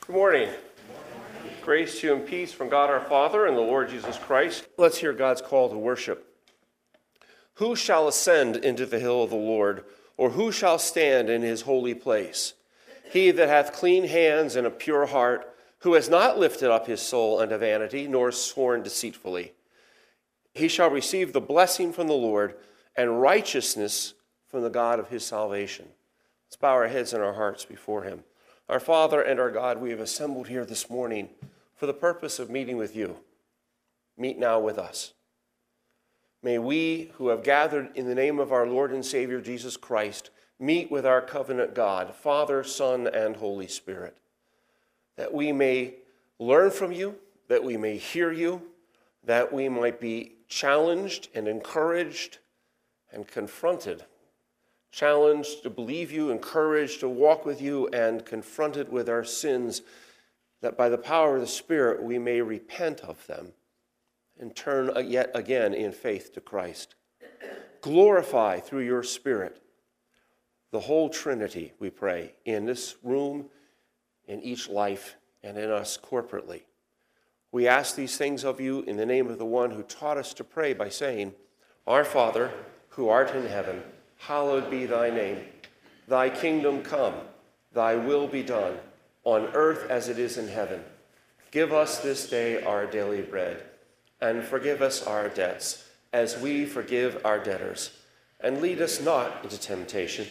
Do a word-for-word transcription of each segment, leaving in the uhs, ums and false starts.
Good morning. Grace to you and peace from God our Father and the Lord Jesus Christ. Let's hear God's call to worship. Who shall ascend into the hill of the Lord, or who shall stand in his holy place? He that hath clean hands and a pure heart, who has not lifted up his soul unto vanity, nor sworn deceitfully. He shall receive the blessing from the Lord, and righteousness from the God of his salvation. Let's bow our heads and our hearts before him. Our Father and our God, we have assembled here this morning for the purpose of meeting with you. Meet now with us. May we, who have gathered in the name of our Lord and Savior Jesus Christ, meet with our covenant God, Father, Son, and Holy Spirit, that we may learn from you, that we may hear you, that we might be challenged and encouraged and confronted. Challenged to believe you, encouraged to walk with you, and confronted with our sins, that by the power of the Spirit we may repent of them and turn yet again in faith to Christ. Glorify through your Spirit the whole Trinity, we pray, in this room, in each life, and in us corporately. We ask these things of you in the name of the one who taught us to pray by saying, Our Father, who art in heaven, hallowed be thy name. Thy kingdom come, thy will be done, on earth as it is in heaven. Give us this day our daily bread, and forgive us our debts, as we forgive our debtors. And lead us not into temptation.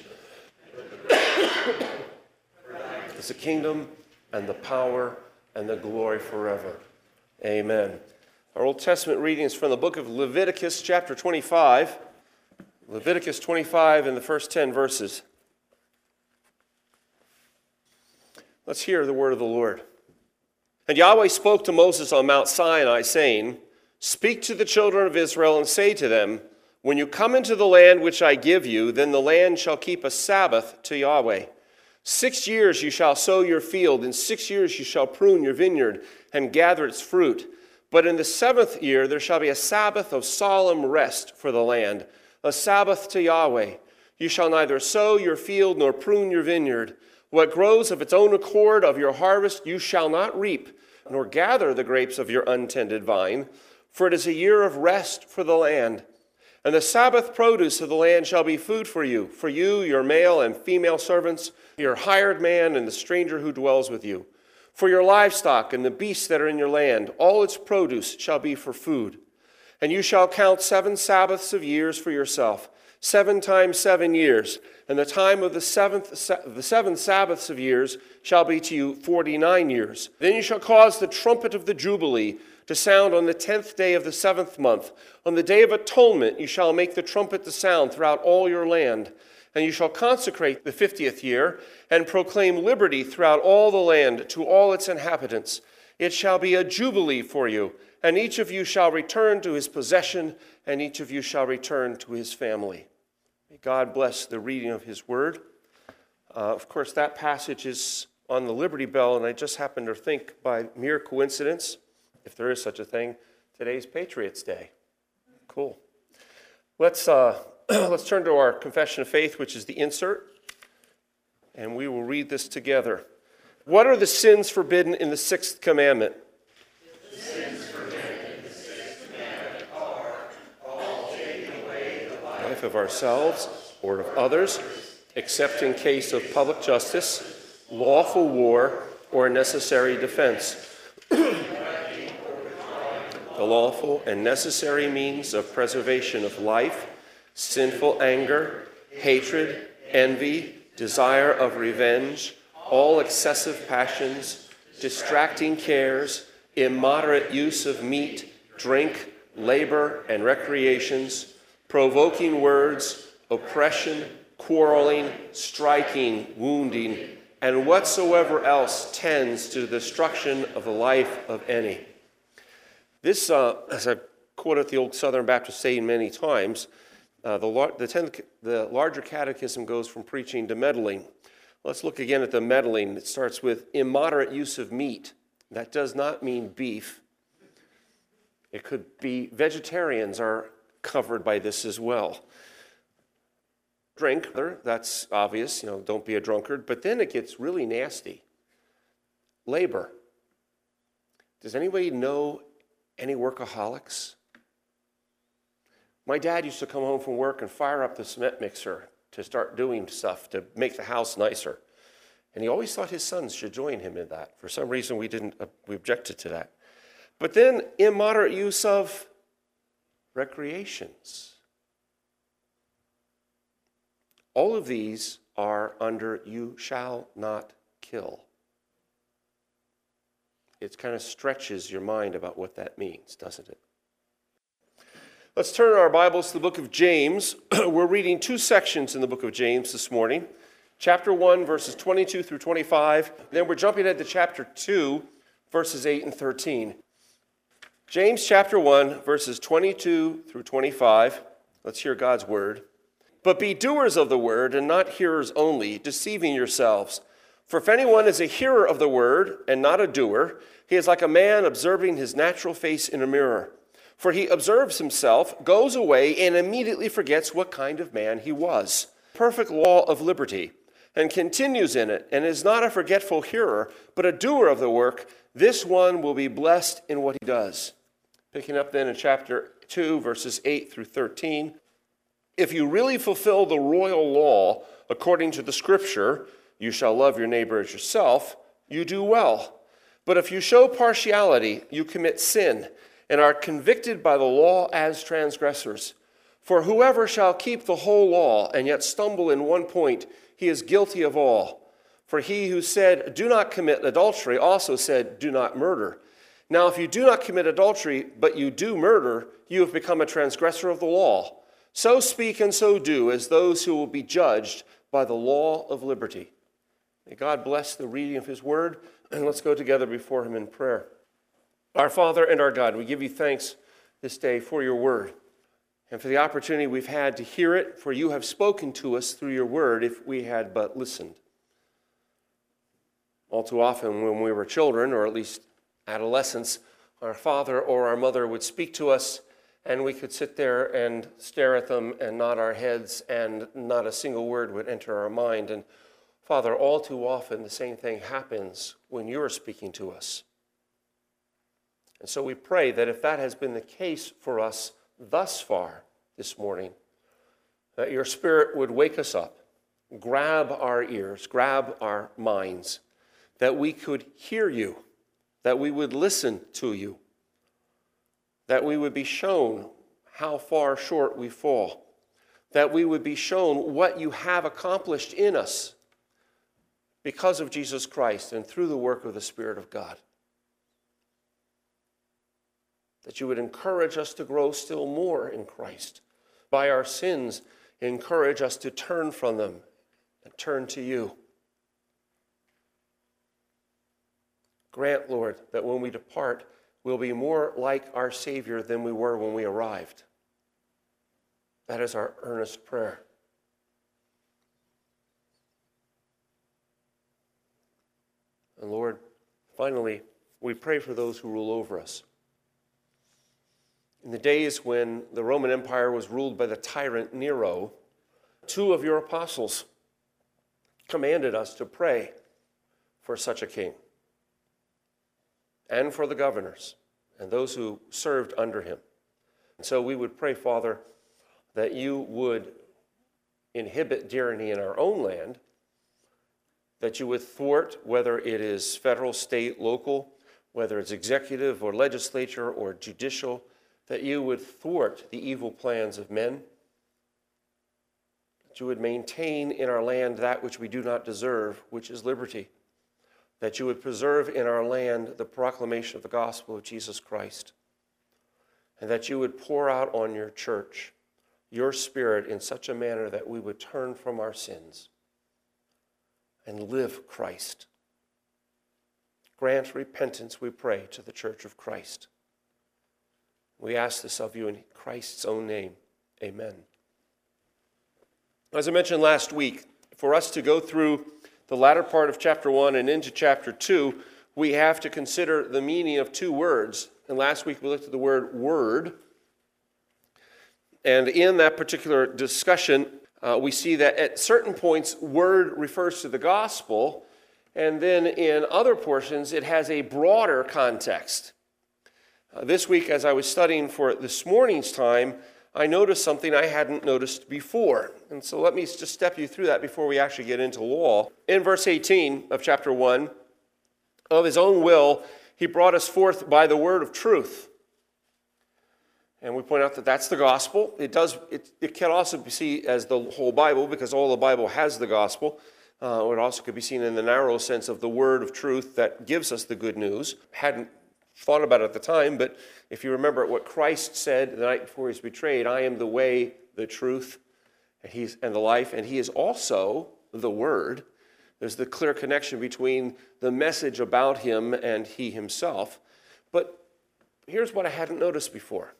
It's the kingdom and the power and the glory forever. Amen. Our Old Testament reading is from the book of Leviticus, chapter twenty-five. Leviticus twenty-five in the first ten verses. Let's hear the word of the Lord. And Yahweh spoke to Moses on Mount Sinai, saying, Speak to the children of Israel and say to them, When you come into the land which I give you, then the land shall keep a Sabbath to Yahweh. Six years you shall sow your field, in six years you shall prune your vineyard and gather its fruit. But in the seventh year there shall be a Sabbath of solemn rest for the land, a Sabbath to Yahweh. You shall neither sow your field nor prune your vineyard. What grows of its own accord of your harvest you shall not reap, nor gather the grapes of your untended vine, for it is a year of rest for the land. And the Sabbath produce of the land shall be food for you, for you, your male and female servants, your hired man, and the stranger who dwells with you. For your livestock and the beasts that are in your land, all its produce shall be for food. And you shall count seven Sabbaths of years for yourself, seven times seven years. And the time of the seventh, the seven Sabbaths of years shall be to you forty-nine years. Then you shall cause the trumpet of the Jubilee to sound on the tenth day of the seventh month. On the day of atonement you shall make the trumpet to sound throughout all your land. And you shall consecrate the fiftieth year and proclaim liberty throughout all the land to all its inhabitants. It shall be a jubilee for you, and each of you shall return to his possession, and each of you shall return to his family. May God bless the reading of his word. Uh, of course, that passage is on the Liberty Bell, and I just happened to think by mere coincidence, if there is such a thing, today's Patriots' Day. Cool. Let's uh, let's turn to our confession of faith, which is the insert, and we will read this together. What are the sins forbidden in the sixth commandment? The sins forbidden in the sixth commandment are all taking away the life, life of ourselves or of others, except in case of public justice, lawful war, or necessary defense. The lawful and necessary means of preservation of life, sinful anger, hatred, envy, desire of revenge, all excessive passions, distracting cares, immoderate use of meat, drink, labor, and recreations, provoking words, oppression, quarreling, striking, wounding, and whatsoever else tends to the destruction of the life of any. This, uh, as I've quoted the old Southern Baptist saying many times, uh, the, lar- the, ten- the larger catechism goes from preaching to meddling. Let's look again at the meddling. It starts with immoderate use of meat. That does not mean beef. It could be vegetarians are covered by this as well. Drink, that's obvious, you know, don't be a drunkard. But then it gets really nasty. labor. Does anybody know any workaholics? My dad used to come home from work and fire up the cement mixer to start doing stuff to make the house nicer. And he always thought his sons should join him in that. For some reason, we didn't, uh, we objected to that. But then immoderate use of recreations. All of these are under you shall not kill. It kind of stretches your mind about what that means, doesn't it? Let's turn our Bibles to the book of James. We're reading two sections in the book of James this morning. Chapter one, verses twenty-two through twenty-five. Then we're jumping ahead to chapter two, verses eight and thirteen. James chapter one, verses twenty-two through twenty-five. Let's hear God's word. But be doers of the word and not hearers only, deceiving yourselves. For if anyone is a hearer of the word and not a doer, he is like a man observing his natural face in a mirror. For he observes himself, goes away, and immediately forgets what kind of man he was. Perfect law of liberty, and continues in it, and is not a forgetful hearer, but a doer of the work. This one will be blessed in what he does. Picking up then in chapter two, verses eight through thirteen. If you really fulfill the royal law according to the scripture, you shall love your neighbor as yourself, you do well. But if you show partiality, you commit sin, and are convicted by the law as transgressors. For whoever shall keep the whole law and yet stumble in one point, he is guilty of all. For he who said, do not commit adultery, also said, do not murder. Now if you do not commit adultery, but you do murder, you have become a transgressor of the law. So speak and so do as those who will be judged by the law of liberty. May God bless the reading of his word, and let's go together before him in prayer. Our Father and our God, we give you thanks this day for your word and for the opportunity we've had to hear it, for you have spoken to us through your word if we had but listened. All too often when we were children, or at least adolescents, our father or our mother would speak to us and we could sit there and stare at them and nod our heads and not a single word would enter our mind. And Father, all too often the same thing happens when you're speaking to us. And so we pray that if that has been the case for us thus far this morning, that your Spirit would wake us up, grab our ears, grab our minds, that we could hear you, that we would listen to you, that we would be shown how far short we fall, that we would be shown what you have accomplished in us because of Jesus Christ and through the work of the Spirit of God. That you would encourage us to grow still more in Christ. By our sins, encourage us to turn from them and turn to you. Grant, Lord, that when we depart, we'll be more like our Savior than we were when we arrived. That is our earnest prayer. And Lord, finally, we pray for those who rule over us. In the days when the Roman Empire was ruled by the tyrant Nero, two of your apostles commanded us to pray for such a king and for the governors and those who served under him. And so we would pray, Father, that you would inhibit tyranny in our own land, that you would thwart, whether it is federal, state, local, whether it's executive or legislature or judicial, that you would thwart the evil plans of men, that you would maintain in our land that which we do not deserve, which is liberty, that you would preserve in our land the proclamation of the gospel of Jesus Christ, and that you would pour out on your church your Spirit in such a manner that we would turn from our sins and live Christ. Grant repentance, we pray, to the church of Christ. We ask this of you in Christ's own name. Amen. As I mentioned last week, for us to go through the latter part of chapter one and into chapter two, we have to consider the meaning of two words. And last week we looked at the word word. And in that particular discussion, uh, we see that at certain points, word refers to the gospel, And then in other portions, it has a broader context. Uh, this week, as I was studying for this morning's time, I noticed something I hadn't noticed before. And so let me just step you through that before we actually get into law. In verse eighteen of chapter one, of his own will, he brought us forth by the word of truth. And we point out that that's the gospel. It does. It, it can also be seen as the whole Bible, because all the Bible has the gospel. Uh, it also could be seen in the narrow sense of the word of truth that gives us the good news. Hadn't thought about it at the time, but if you remember what Christ said the night before he was betrayed, I am the way, the truth, and, he's, and the life, and he is also the word. There's the clear connection between the message about him and he himself. But here's what I hadn't noticed before.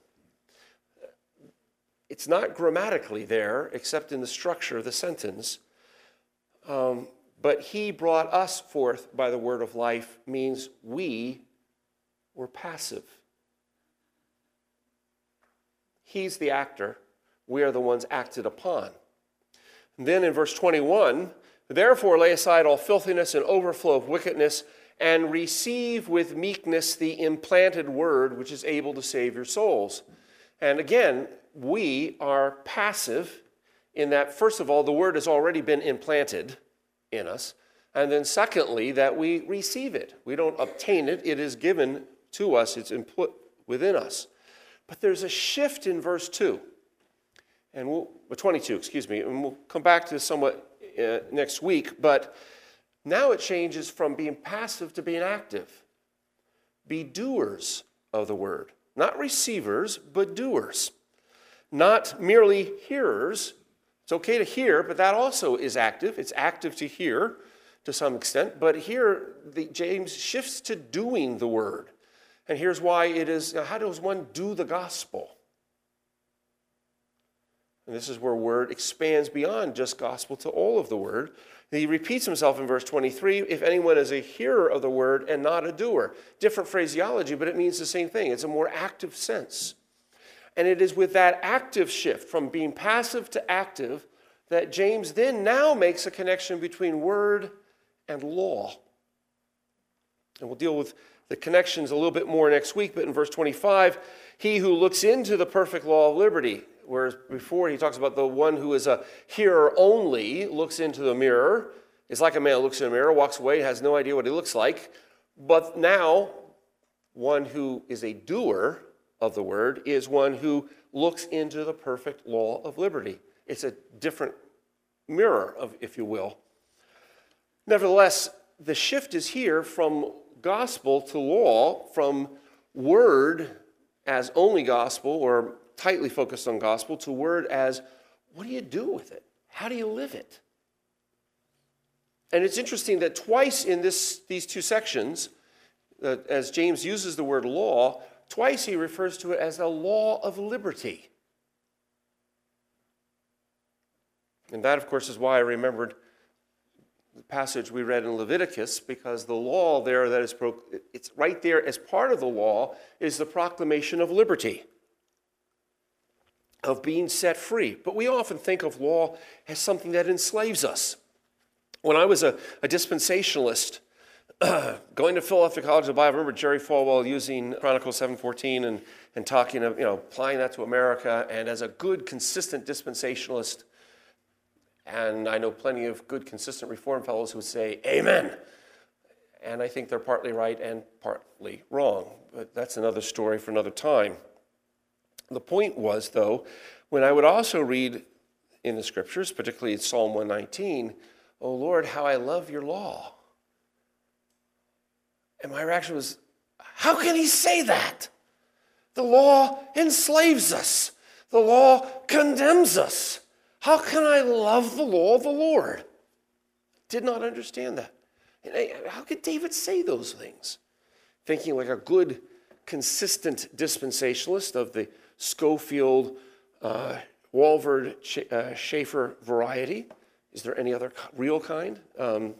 It's not grammatically there, except in the structure of the sentence. Um, but he brought us forth by the word of life means we were passive. He's the actor. We are the ones acted upon. And then in verse twenty-one, therefore lay aside all filthiness and overflow of wickedness, and receive with meekness the implanted word which is able to save your souls. And again, we are passive in that, first of all, the word has already been implanted in us. And then secondly, that we receive it. We don't obtain it. It is given to us. It's input within us. But there's a shift in verse two. And we'll, twenty-two, excuse me. And we'll come back to this somewhat uh, next week. But now it changes from being passive to being active. Be doers of the word. Not receivers, but doers. Not merely hearers. It's okay to hear, but that also is active. It's active to hear to some extent. But here, the, James shifts to doing the word. And here's why it is, how does one do the gospel? And this is where word expands beyond just gospel to all of the word. He repeats himself in verse twenty-three, if anyone is a hearer of the word and not a doer. Different phraseology, but it means the same thing. It's a more active sense. And it is with that active shift from being passive to active that James then now makes a connection between word and law. And we'll deal with the connections a little bit more next week, but in verse twenty-five, he who looks into the perfect law of liberty, whereas before he talks about the one who is a hearer only, looks into the mirror, is like a man who looks in a mirror, walks away, has no idea what he looks like. But now, one who is a doer of the word is one who looks into the perfect law of liberty. It's a different mirror, of, if you will. Nevertheless, the shift is here from gospel to law, from word as only gospel or tightly focused on gospel to word as, what do you do with it? How do you live it? And it's interesting that twice in this, these two sections, uh, as James uses the word law, twice he refers to it as the law of liberty. And that, of course, is why I remembered the passage we read in Leviticus, because the law there that is, pro- it's right there as part of the law, is the proclamation of liberty, of being set free. But we often think of law as something that enslaves us. When I was a, a dispensationalist, going to Philadelphia College of the Bible, I remember Jerry Falwell using Chronicles seven fourteen and, and talking of, you know, applying that to America. And as a good, consistent dispensationalist, and I know plenty of good, consistent Reform fellows who would say, amen. And I think they're partly right and partly wrong. But that's another story for another time. The point was, though, when I would also read in the scriptures, particularly in Psalm one nineteen, oh Lord, how I love your law. And my reaction was, how can he say that? The law enslaves us. The law condemns us. How can I love the law of the Lord? Did not understand that. And I, how could David say those things? Thinking like a good, consistent dispensationalist of the Schofield, uh, Walford, Sch- uh, Schaeffer variety. Is there any other real kind? Um,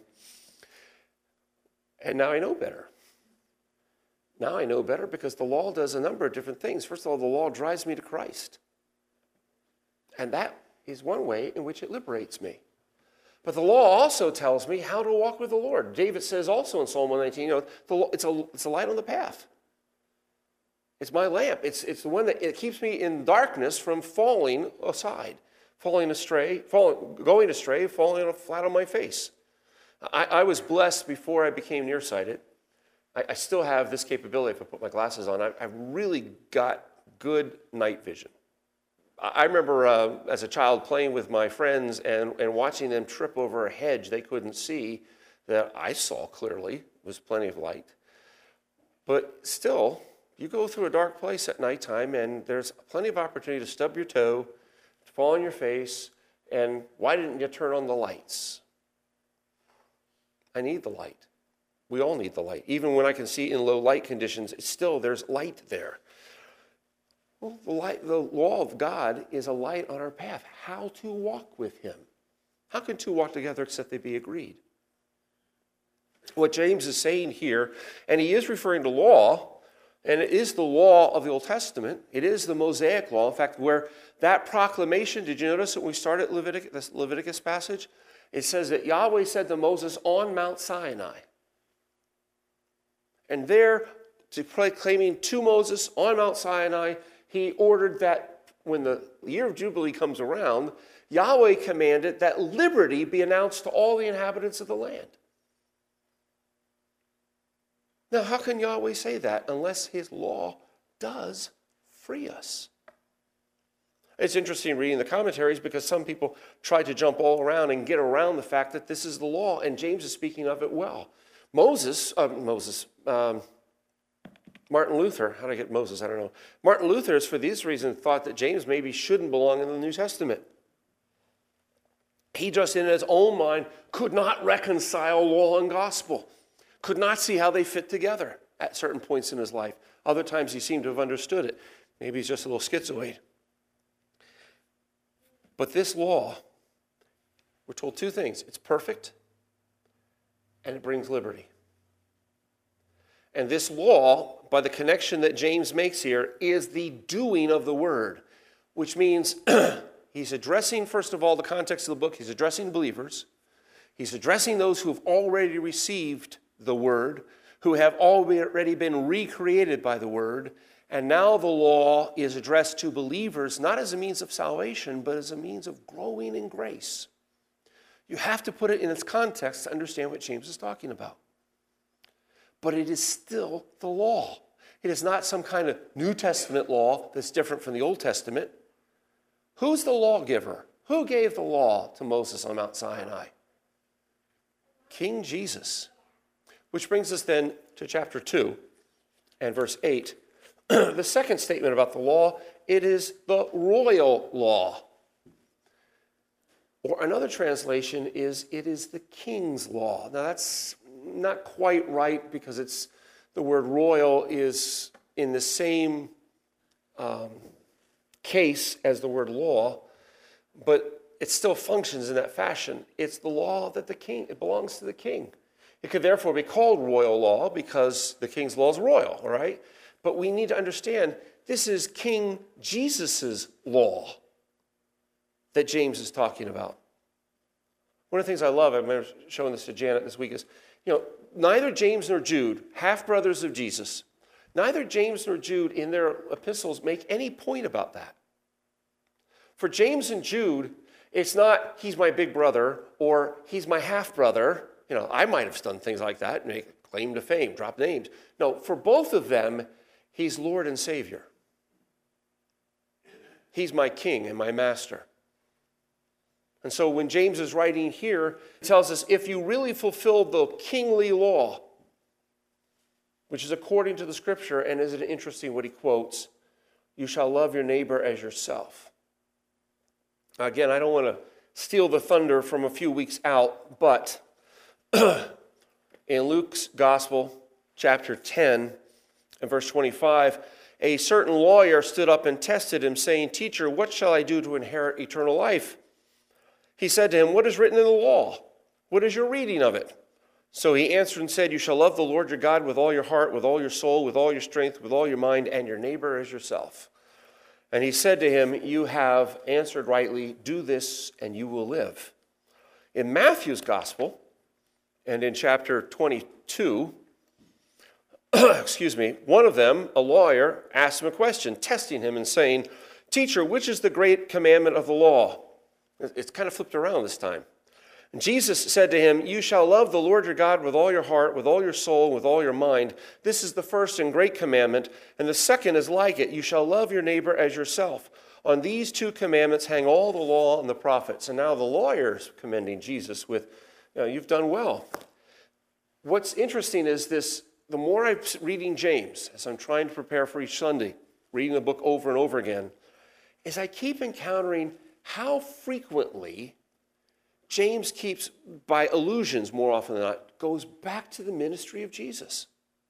and now I know better. Now I know better because the law does a number of different things. First of all, the law drives me to Christ. And that is one way in which it liberates me. But the law also tells me how to walk with the Lord. David says also in Psalm one nineteen, you know, the, it's, a, it's a light on the path. It's my lamp. It's, it's the one that it keeps me in darkness from falling aside, falling astray, falling, going astray, falling flat on my face. I, I was blessed before I became nearsighted. I, I still have this capability if I put my glasses on. I, I've really got good night vision. I remember uh, as a child playing with my friends and, and watching them trip over a hedge they couldn't see that I saw clearly. There was plenty of light. But still, you go through a dark place at nighttime and there's plenty of opportunity to stub your toe, to fall on your face, and why didn't you turn on the lights? I need the light. We all need the light. Even when I can see in low light conditions, it's still there's light there. Well, the, light, the law of God is a light on our path, how to walk with him. How can two walk together except they be agreed? What James is saying here, and he is referring to law, and it is the law of the Old Testament. It is the Mosaic law. In fact, where that proclamation, did you notice that when we started Leviticus, this Leviticus passage? It says that Yahweh said to Moses on Mount Sinai. And there, proclaiming to Moses on Mount Sinai, he ordered that when the year of Jubilee comes around, Yahweh commanded that liberty be announced to all the inhabitants of the land. Now, how can Yahweh say that unless his law does free us? It's interesting reading the commentaries because some people try to jump all around and get around the fact that this is the law, and James is speaking of it well. Moses, uh, Moses, um, Martin Luther, how did I get Moses? I don't know. Martin Luther, for these reasons, thought that James maybe shouldn't belong in the New Testament. He just in his own mind could not reconcile law and gospel, could not see how they fit together at certain points in his life. Other times he seemed to have understood it. Maybe he's just a little schizoid. But this law, we're told two things. It's perfect and it brings liberty. And this law, by the connection that James makes here, is the doing of the word, which means he's addressing, first of all, the context of the book. He's addressing believers. He's addressing those who have already received the word, who have already been recreated by the word. And now the law is addressed to believers, not as a means of salvation, but as a means of growing in grace. You have to put it in its context to understand what James is talking about. But it is still the law. It is not some kind of New Testament law that's different from the Old Testament. Who's the lawgiver? Who gave the law to Moses on Mount Sinai? King Jesus. Which brings us then to chapter two and verse eight. The second statement about the law, it is the royal law. Or another translation is, it is the king's law. Now that's not quite right because it's the word royal is in the same um, case as the word law, but it still functions in that fashion. It's the law that the king, it belongs to the king. It could therefore be called royal law because the king's law is royal, all right? But we need to understand this is King Jesus' law that James is talking about. One of the things I love, I remember showing this to Janet this week, is, you know, neither James nor Jude, half-brothers of Jesus, neither James nor Jude in their epistles make any point about that. For James and Jude, it's not, he's my big brother, or he's my half-brother. You know, I might have done things like that, make claim to fame, drop names. No, for both of them, he's Lord and Savior. He's my king and my master. And so when James is writing here, he tells us, if you really fulfill the kingly law, which is according to the scripture, and isn't it interesting what he quotes, you shall love your neighbor as yourself. Now, again, I don't want to steal the thunder from a few weeks out, but in Luke's gospel, chapter ten, and verse twenty-five, a certain lawyer stood up and tested him, saying, Teacher, what shall I do to inherit eternal life? He said to him, what is written in the law? What is your reading of it? So he answered and said, you shall love the Lord your God with all your heart, with all your soul, with all your strength, with all your mind, and your neighbor as yourself. And he said to him, you have answered rightly, do this and you will live. In Matthew's gospel, and in chapter twenty-two, excuse me, one of them, a lawyer, asked him a question, testing him and saying, "Teacher, which is the great commandment of the law?" It's kind of flipped around this time. And Jesus said to him, "You shall love the Lord your God with all your heart, with all your soul, with all your mind. This is the first and great commandment, and the second is like it. You shall love your neighbor as yourself. On these two commandments hang all the law and the prophets." And now the lawyer's commending Jesus with, you know, "You've done well." What's interesting is this, the more I'm reading James, as I'm trying to prepare for each Sunday, reading the book over and over again, is I keep encountering how frequently James keeps, by allusions more often than not, goes back to the ministry of Jesus.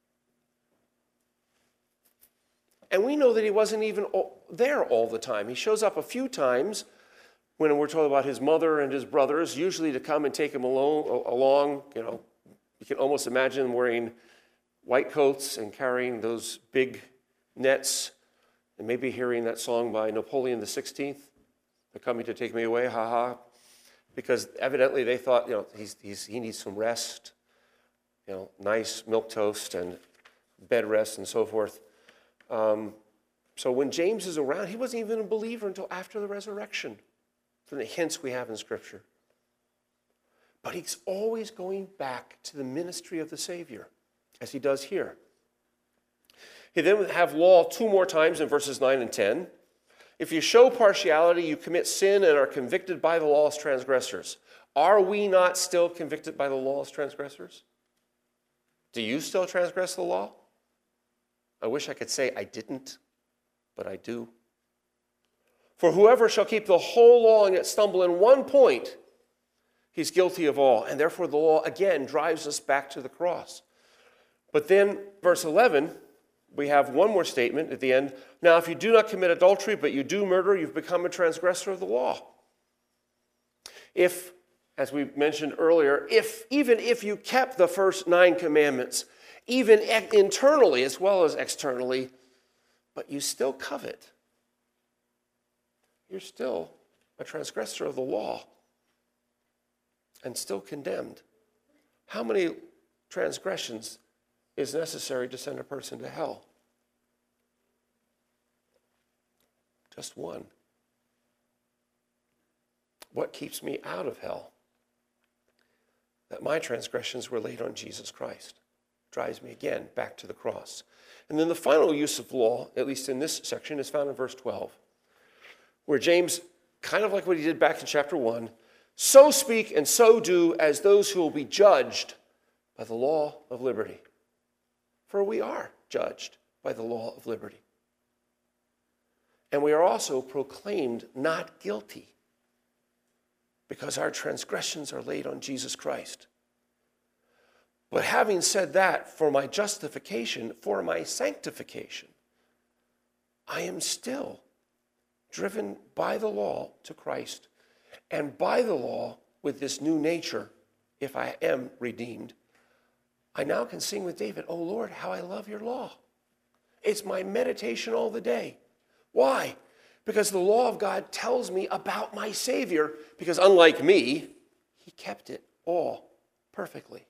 And we know that he wasn't even there all the time. He shows up a few times when we're told about his mother and his brothers, usually to come and take him along, along. You know, you can almost imagine them wearing white coats and carrying those big nets, and maybe hearing that song by Napoleon the sixteenth, "They're coming to take me away, ha ha," because evidently they thought, you know, he's, he's, he needs some rest, you know, nice milquetoast and bed rest and so forth. Um, so when James is around, he wasn't even a believer until after the resurrection, from the hints we have in Scripture. But he's always going back to the ministry of the Savior, as he does here. He then would have law two more times in verses nine and ten. "If you show partiality, you commit sin and are convicted by the law as transgressors." Are we not still convicted by the law as transgressors? Do you still transgress the law? I wish I could say I didn't, but I do. "For whoever shall keep the whole law and yet stumble in one point, he's guilty of all." And therefore the law again drives us back to the cross. But then verse eleven, we have one more statement at the end. "Now if you do not commit adultery, but you do murder, you've become a transgressor of the law." If, as we mentioned earlier, if even if you kept the first nine commandments, even internally as well as externally, but you still covet, you're still a transgressor of the law and still condemned. How many transgressions is necessary to send a person to hell? Just one. What keeps me out of hell? That my transgressions were laid on Jesus Christ. Drives me again back to the cross. And then the final use of law, at least in this section, is found in verse twelve, where James, kind of like what he did back in chapter one, "So speak and so do as those who will be judged by the law of liberty." For we are judged by the law of liberty. And we are also proclaimed not guilty because our transgressions are laid on Jesus Christ. But having said that, for my justification, for my sanctification, I am still driven by the law to Christ, and by the law with this new nature, if I am redeemed, I now can sing with David, "Oh Lord, how I love your law. It's my meditation all the day." Why? Because the law of God tells me about my Savior, because unlike me, he kept it all perfectly.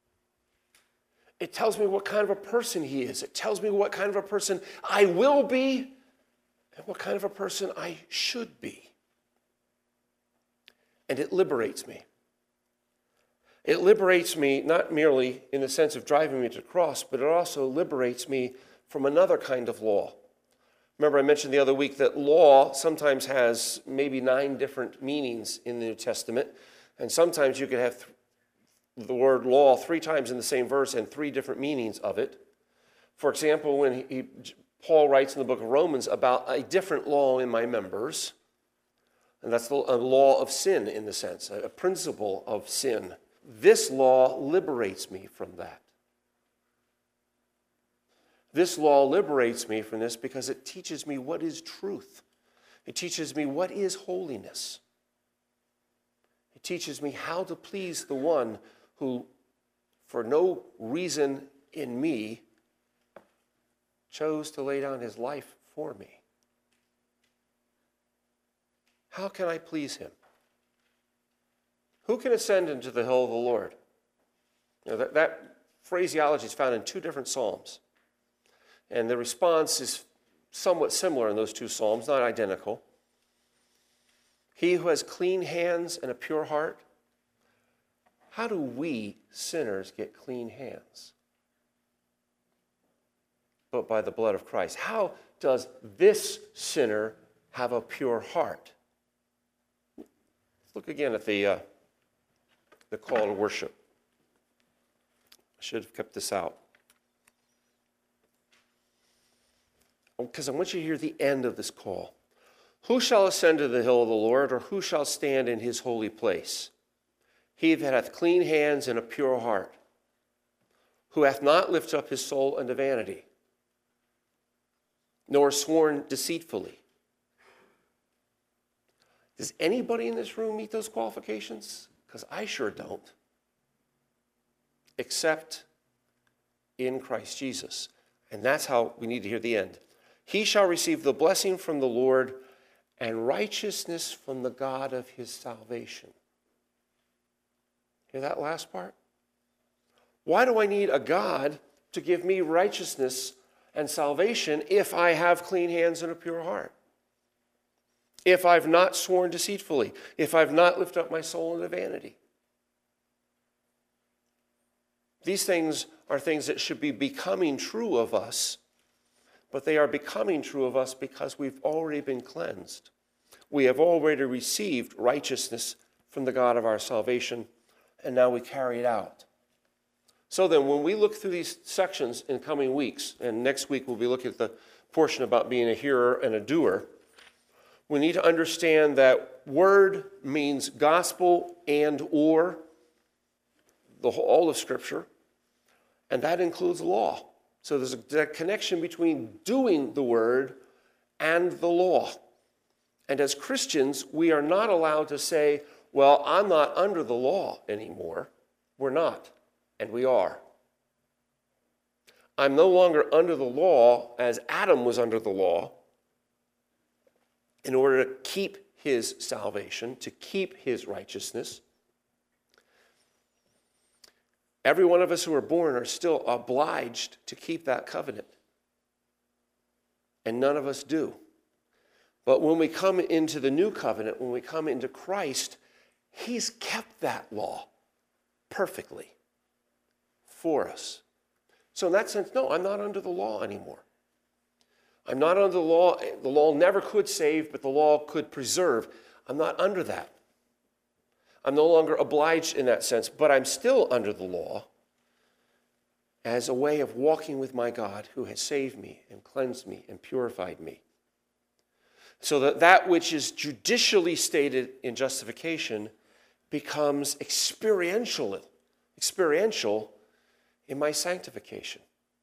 It tells me what kind of a person he is. It tells me what kind of a person I will be and what kind of a person I should be. And it liberates me. It liberates me not merely in the sense of driving me to the cross, but it also liberates me from another kind of law. Remember, I mentioned the other week that law sometimes has maybe nine different meanings in the New Testament, and sometimes you could have th- the word law three times in the same verse and three different meanings of it. For example, when he, he, Paul writes in the book of Romans about a different law in my members, and that's the, a law of sin in the sense, a, a principle of sin. This law liberates me from that. This law liberates me from this because it teaches me what is truth. It teaches me what is holiness. It teaches me how to please the one who, for no reason in me, chose to lay down his life for me. How can I please him? Who can ascend into the hill of the Lord? You know, that, that phraseology is found in two different psalms. And the response is somewhat similar in those two psalms, not identical. He who has clean hands and a pure heart. How do we sinners get clean hands? But by the blood of Christ. How does this sinner have a pure heart? Let's look again at the, uh, the call to worship. I should have kept this out. Because I want you to hear the end of this call. Who shall ascend to the hill of the Lord, or who shall stand in his holy place? He that hath clean hands and a pure heart, who hath not lifted up his soul unto vanity, nor sworn deceitfully. Does anybody in this room meet those qualifications? Because I sure don't. Except in Christ Jesus. And that's how we need to hear the end. He shall receive the blessing from the Lord and righteousness from the God of his salvation. Hear that last part? Why do I need a God to give me righteousness and salvation if I have clean hands and a pure heart? If I've not sworn deceitfully? If I've not lifted up my soul into vanity? These things are things that should be becoming true of us, but they are becoming true of us because we've already been cleansed. We have already received righteousness from the God of our salvation, and now we carry it out. So then, when we look through these sections in coming weeks, and next week we'll be looking at the portion about being a hearer and a doer, we need to understand that word means gospel and or, the whole, all of Scripture, and that includes law. So there's a, a connection between doing the word and the law. And as Christians, we are not allowed to say, well, I'm not under the law anymore. We're not, and we are. I'm no longer under the law as Adam was under the law in order to keep his salvation, to keep his righteousness. Every one of us who are born are still obliged to keep that covenant. And none of us do. But when we come into the new covenant, when we come into Christ, he's kept that law perfectly for us. So in that sense, no, I'm not under the law anymore. I'm not under the law. The law never could save, but the law could preserve. I'm not under that. I'm no longer obliged in that sense, but I'm still under the law as a way of walking with my God who has saved me and cleansed me and purified me. So that that which is judicially stated in justification becomes experiential, experiential in my sanctification.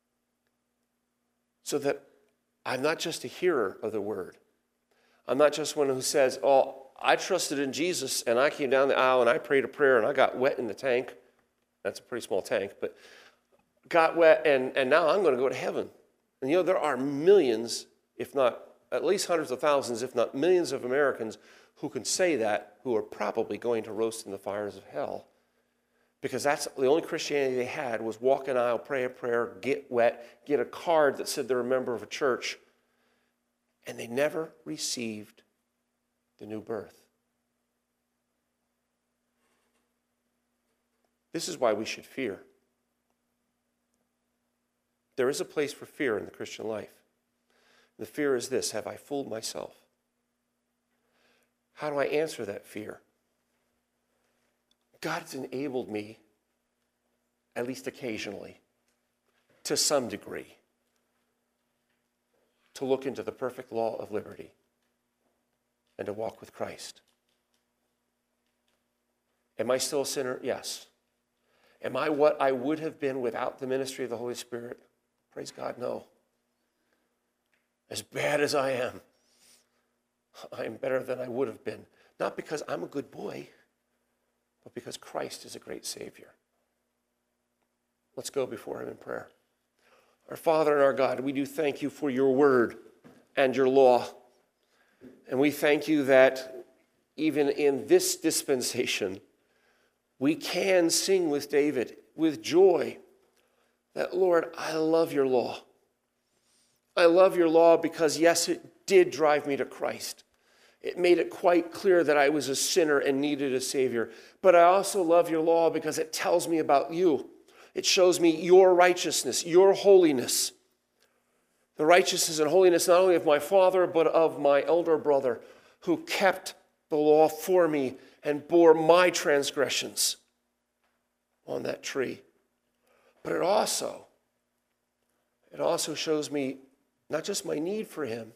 So that I'm not just a hearer of the word. I'm not just one who says, oh, I trusted in Jesus, and I came down the aisle, and I prayed a prayer, and I got wet in the tank. That's a pretty small tank, but got wet, and, and now I'm going to go to heaven. And you know, there are millions, if not at least hundreds of thousands, if not millions of Americans who can say that, who are probably going to roast in the fires of hell. Because that's the only Christianity they had was walk an aisle, pray a prayer, get wet, get a card that said they're a member of a church, and they never received the new birth. This is why we should fear. There is a place for fear in the Christian life. The fear is this: have I fooled myself? How do I answer that fear? God's enabled me, at least occasionally, to some degree, to look into the perfect law of liberty and to walk with Christ. Am I still a sinner? Yes. Am I what I would have been without the ministry of the Holy Spirit? Praise God, no. As bad as I am, I am better than I would have been. Not because I'm a good boy, but because Christ is a great Savior. Let's go before him in prayer. Our Father and our God, we do thank you for your word and your law. And we thank you that even in this dispensation, we can sing with David, with joy, that, Lord, I love your law. I love your law because, yes, it did drive me to Christ. It made it quite clear that I was a sinner and needed a Savior. But I also love your law because it tells me about you. It shows me your righteousness, your holiness. The righteousness and holiness not only of my father, but of my elder brother, who kept the law for me and bore my transgressions on that tree. But it also, it also shows me not just my need for him,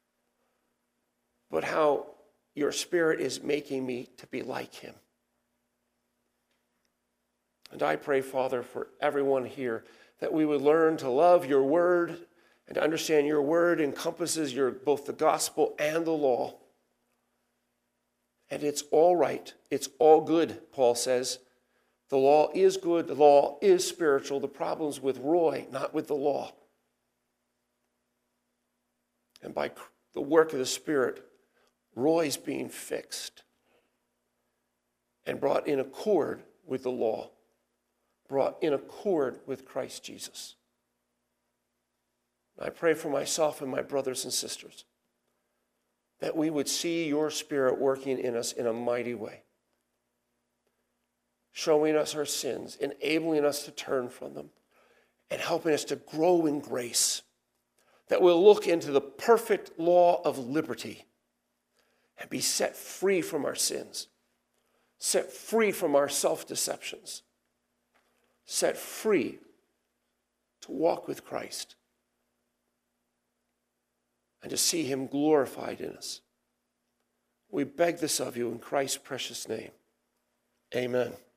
but how your Spirit is making me to be like him. And I pray, Father, for everyone here, that we would learn to love your word and to understand your word encompasses your both the gospel and the law. And it's all right. It's all good, Paul says. The law is good. The law is spiritual. The problem's with Roy, not with the law. And by the work of the Spirit, Roy's being fixed and brought in accord with the law, brought in accord with Christ Jesus. I pray for myself and my brothers and sisters that we would see your Spirit working in us in a mighty way, showing us our sins, enabling us to turn from them, and helping us to grow in grace, that we'll look into the perfect law of liberty and be set free from our sins, set free from our self-deceptions, set free to walk with Christ and to see him glorified in us. We beg this of you in Christ's precious name. Amen.